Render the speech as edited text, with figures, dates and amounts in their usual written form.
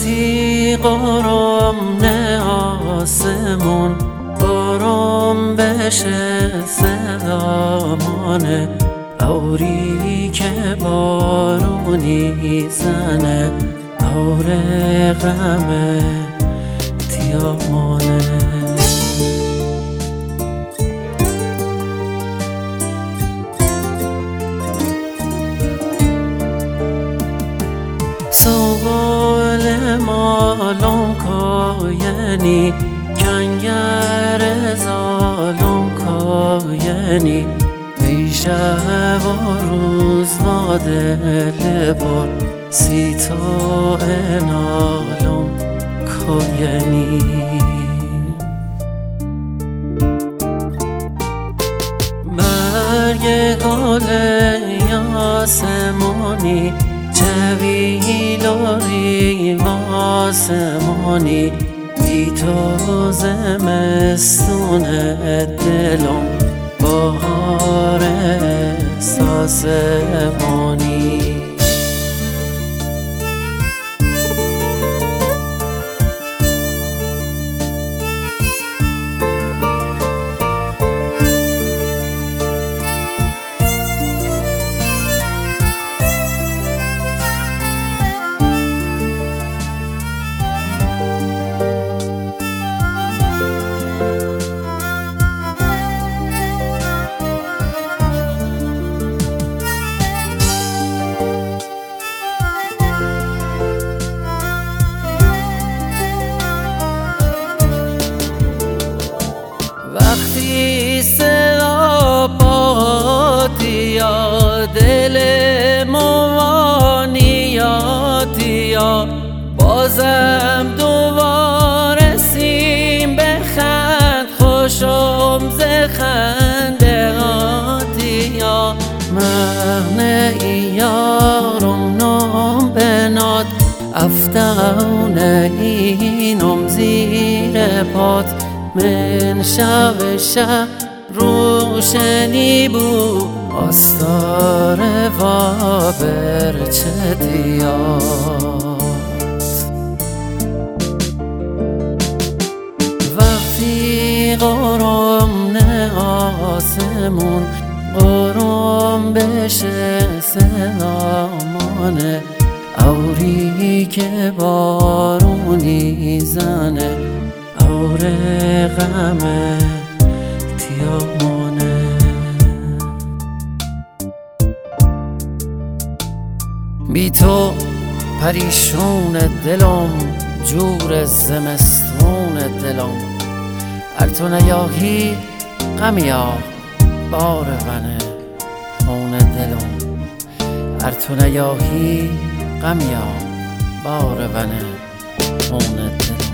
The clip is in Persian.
وقتی قرم نه آسمون قرم بشه صدامانه اوری که بارونی زنه اور غم تیامانه سوال مالم کاینی کنگر زالم کاینی شب و روز و دل بر سی تو انالم کاینی برگ گل آسمانی چویلوری آسمانی بی تو زمستون دلم بهار احساسمانی وقتی صدا پاتیا دل موانیاتیا بازم دوباره سیم بخند خوشم ز خنده آتیا مهنه یارم نام بناد افتونه اینم زیر پات من شب روشنی بود آستار و برچه دیاد وقتی قرم نه آسمون قرم بشه سلامانه اوری که بارونی زنه اور غم تیامانه بی تو پریشون دلم جور زمستون دلم ار تو نیاهی غمیا بار ونه خون دلم ار تو نیاهی غمیا بار ونه خون دلم